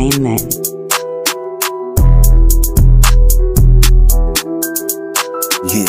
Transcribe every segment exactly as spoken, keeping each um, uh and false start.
Entertainment. Yeah.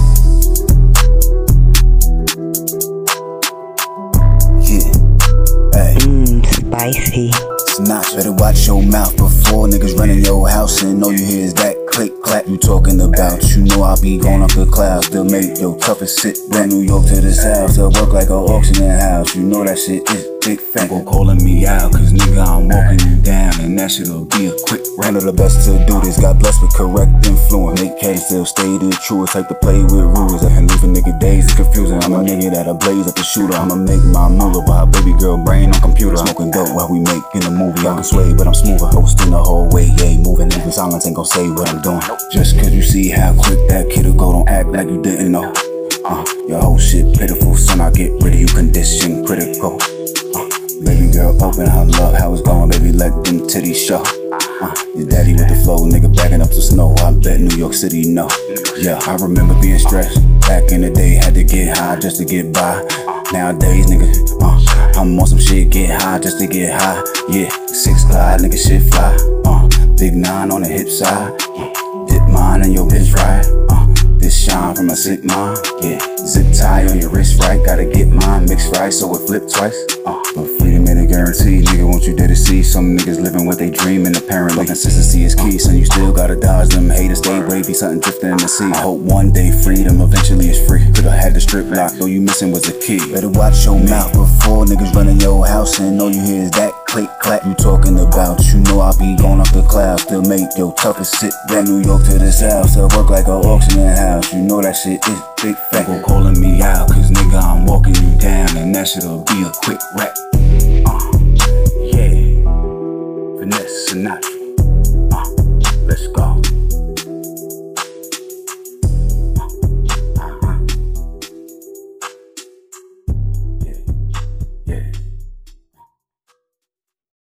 Yeah. Hey. Mmm, spicy. Snatch, better watch your mouth before niggas running your house and all you hear is that click clap you talking about. You know I be going up the clouds, still make your toughest sit. Brand New York to the south, still work like a auctioning house. You know that shit is big fat. Go calling me out, cause nigga I'm walking you down, and that shit'll be a quick round of the best to do this. Got blessed with correct influence, make cats still stay the truest. Like to play with rules that can leave a nigga dazed and confusing. I'm a nigga that'll blaze at the shooter. I'ma make my moolah by a baby girl brain on computer. Smoking dope while we making a movie. I can sway, but I'm smoother. Hosting the whole way, yeah, moving. Even silence ain't gon' say what I'm doing. Just cause you see how quick that kid'll go, don't act like you didn't know. Uh, your whole shit pitiful, son, I get rid of you, condition critical. Uh, baby girl, open her love, how it's going, baby, let them titties show. Uh, your daddy with the flow, nigga backing up to snow, I bet New York City no. Yeah, I remember being stressed, back in the day, had to get high just to get by. Nowadays, nigga, uh, I'm on some shit, get high just to get high. Yeah, six glide, nigga, shit fly. Uh, big nine on the hip side. Uh, dip mine and your bitch right. Uh, this shine from a sick mind. Yeah, zip tie on your wrist right. Gotta get mine mixed right so it flip twice. Uh, but freedom ain't a guarantee, nigga. Won't you dare to see some niggas living what they dream, and apparently consistency is key. Son, you still gotta dodge them haters. Stay wavy, something drifting in the sea. I hope one day freedom eventually is free. Could've had the strip locked, though you missing was the key. Better watch your mouth before niggas running your house, and all you hear is that click clap you talking about. You know I be going off the clouds, still make your toughest sit. Brand New York to the south, still work like a auctioning house. You know that shit is big fat. Go calling me out, cause nigga I'm walking you down, and that shit'll be a quick rap. Uh, yeah, Finesse Sinatra. Uh, let's go.